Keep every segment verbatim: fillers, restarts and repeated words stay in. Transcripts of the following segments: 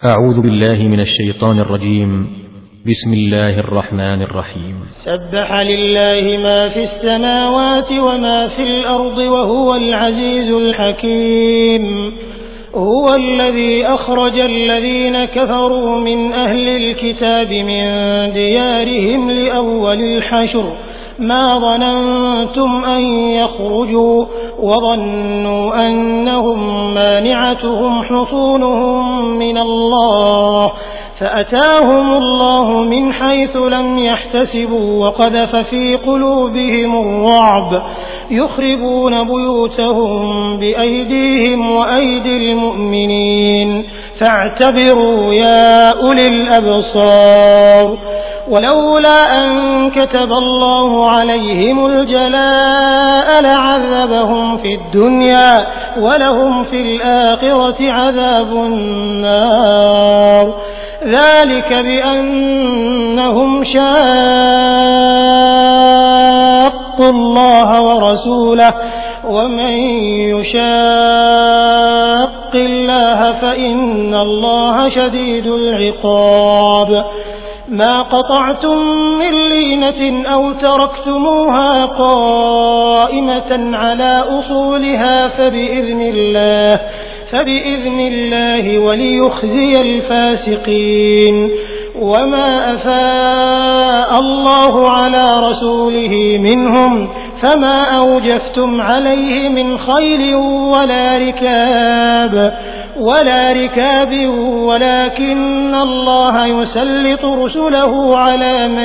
أعوذ بالله من الشيطان الرجيم. بسم الله الرحمن الرحيم. سبح لله ما في السماوات وما في الأرض وهو العزيز الحكيم. هو الذي أخرج الذين كفروا من أهل الكتاب من ديارهم لأول الحشر ما ظننتم أن يخرجوا وظنوا أنهم مانعتهم حصونهم من الله فأتاهم الله من حيث لم يحتسبوا وقذف في قلوبهم الرعب يخربون بيوتهم بأيديهم وأيدي المؤمنين فاعتبروا يا أولي الأبصار. ولولا أن كتب الله عليهم الجلاء لعذبهم في الدنيا ولهم في الآخرة عذاب النار ذلك بأنهم شاقوا الله ورسوله ومن يشاق الله فإن الله شديد العقاب. ما قطعتم من لينة أو تركتموها قائمة على أصولها فبإذن الله فبإذن الله وليخزي الفاسقين. وما أفاء الله على رسوله منهم فما أوجفتم عليه من خيل ولا ركاب ولا ركاب ولكن الله يسلط رسله على من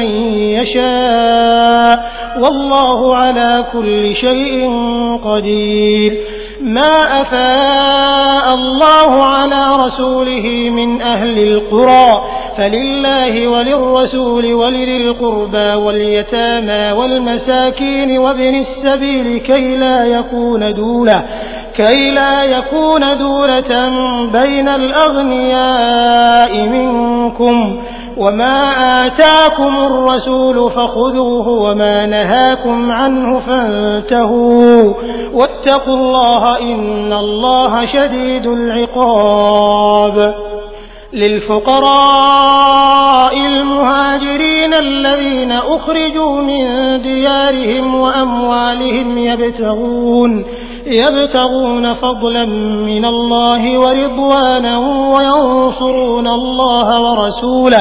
يشاء والله على كل شيء قدير. ما أفاء الله على رسوله من أهل القرى فلله وللرسول ولذي القربى واليتامى والمساكين وابن السبيل كي لا يكون دولة كي لا يكون دولة بين الأغنياء منكم. وما آتاكم الرسول فخذوه وما نهاكم عنه فانتهوا واتقوا الله إن الله شديد العقاب. للفقراء المهاجرين الذين أخرجوا من ديارهم وأموالهم يبتغون يبتغون فضلا من الله ورضوانا وينصرون الله ورسوله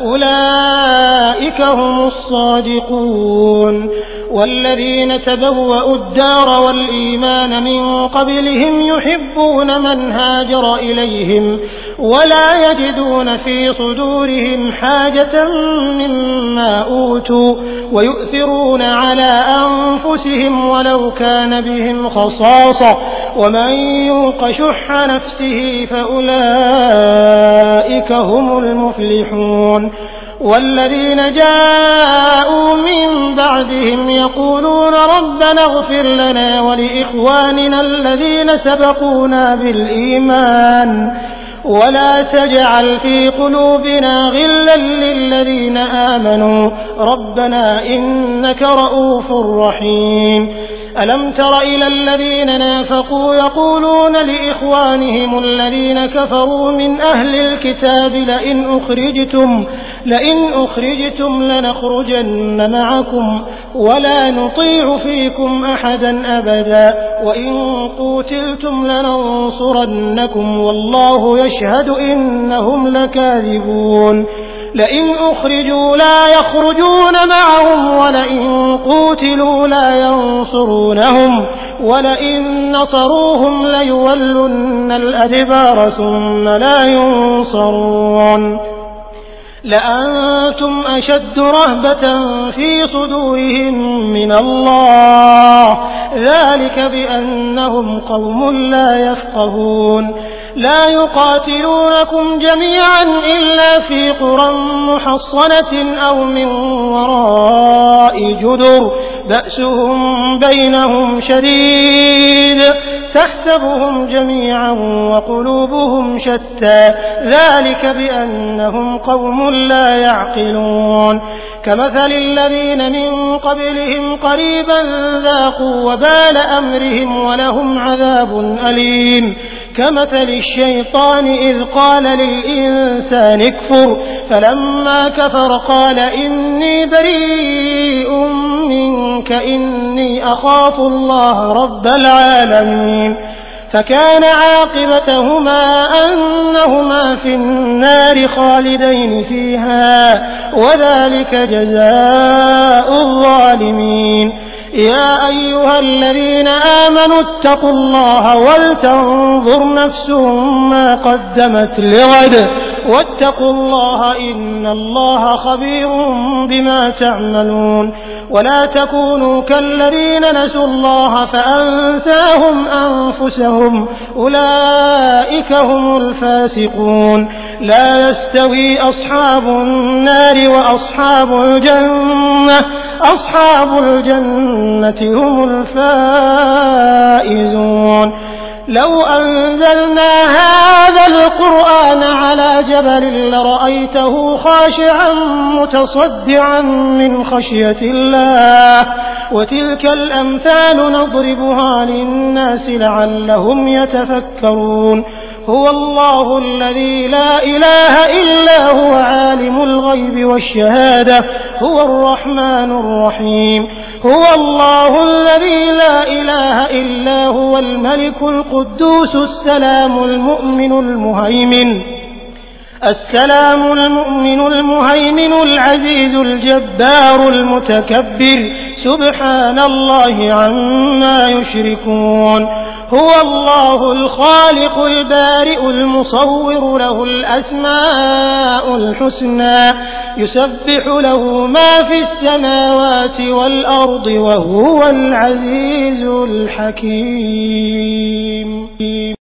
أولئك هم الصادقون. والذين تبوأوا الدار والإيمان من قبلهم يحبون من هاجر إليهم ولا يجدون في صدورهم حاجة مما أوتوا ويؤثرون على أنفسهم ولو كان بهم خصاصة ومن يوق شح نفسه فأولئك هم المفلحون. والذين جاءوا من بعدهم يقولون ربنا اغفر لنا ولإخواننا الذين سبقونا بالإيمان ولا تجعل في قلوبنا غلا للذين آمنوا ربنا إنك رؤوف رحيم. ألم تر إلى الذين نافقوا يقولون لإخوانهم الذين كفروا من أهل الكتاب لئن أخرجتم لئن أخرجتم لنخرجن معكم ولا نطيع فيكم أحدا أبدا وإن قوتلتم لننصرنكم والله يشهد إنهم لكاذبون. لئن أخرجوا لا يخرجون معهم ولئن قوتلوا لا ينصرونهم ولئن نصروهم ليولن الأدبار ثم لا ينصرون. لأنتم أشد رهبة في صدورهم من الله ذلك بأنهم قوم لا يفقهون. لا يقاتلونكم جميعا إلا في قرى محصنة أو من وراء جدر بأسهم بينهم شديد تحسبهم جميعا وقلوبهم شتى ذلك بأنهم قوم لا يعقلون. كمثل الذين من قبلهم قريبا ذاقوا وبال أمرهم ولهم عذاب أليم كمثل الشيطان إذ قال للإنسان اكفر فلما كفر قال إني بريء منك إني أخاف الله رب العالمين فكان عاقبتهما أنهما في النار خالدين فيها وذلك جزاء الظالمين يا أيها الذين آمنوا اتقوا الله ولتنظر نفس ما قدمت لغد واتقوا الله إن الله خبير بما تعملون ولا تكونوا كالذين نسوا الله فأنساهم أنفسهم أولئك هم الفاسقون لا يستوي أصحاب النار وأصحاب الجنة أصحاب الجنة هم الفائزون لو أنزلنا هذا القرآن على جبل لرأيته خاشعا متصدعا من خشية الله وتلك الأمثال نضربها للناس لعلهم يتفكرون هو الله الذي لا إله إلا هو عالم الغيب والشهادة هو الرحمن الرحيم هو الله الذي لا إله إلا هو الملك القدوس السلام المؤمن المهيمن السلام المؤمن المهيمن العزيز الجبار المتكبر سبحان الله عما يشركون هو الله الخالق البارئ المصور له الأسماء الحسنى يسبح له ما في السماوات والأرض وهو العزيز الحكيم